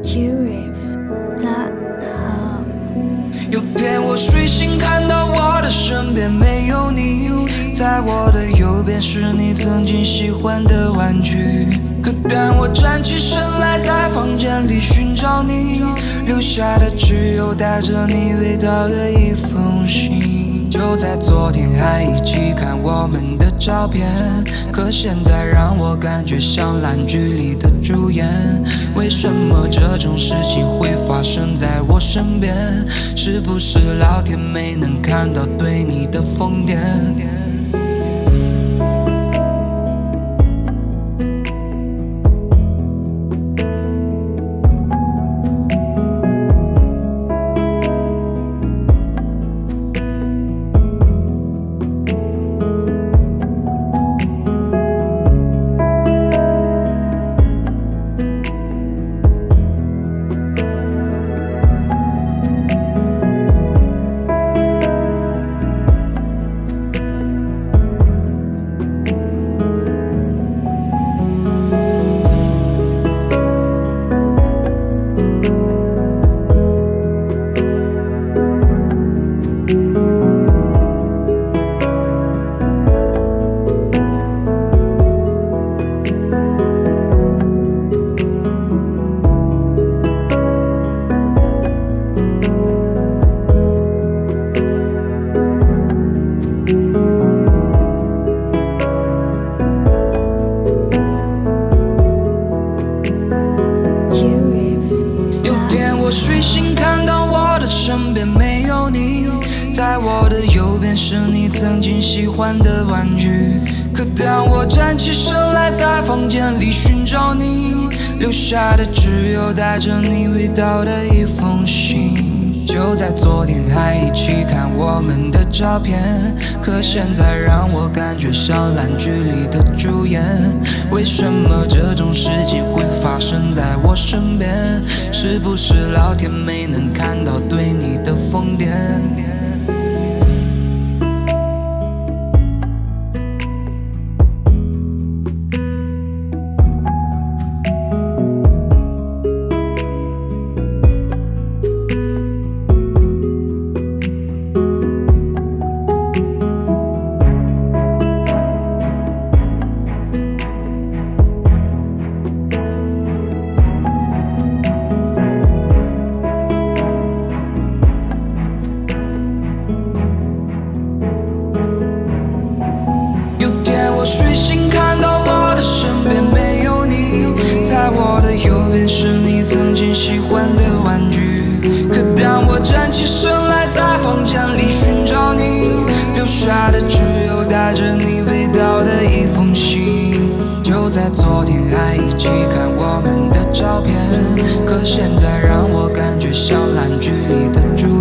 Jurif.com。 有天我睡醒，看到我的身边没有你，在我的右边是你曾经喜欢的玩具。可当我站起身来，在房间里寻找你，留下的只有带着你味道的一封信。就在昨天还一起看我们的照片，可现在让我感觉像烂剧里的主演。为什么这种事情会发生在我身边？是不是老天没能看到对你的疯癫？睡醒看到我的身边没有你，在我的右边是你曾经喜欢的玩具。可当我站起身来，在房间里寻找你，留下的只有带着你味道的一封信。就在昨天还一起看我们的照片，可现在让我感觉像烂剧里的主演。为什么这种事情会发生在我身边？是不是老天没能看到对你的疯癫？有天我睡醒看到我的身边没有你，在我的右边是你曾经喜欢的玩具。可当我站起身来，在房间里寻找你，留下的只有带着你味道的一封信。就在昨天还一起看我们的照片，可现在让我感觉像烂剧里的主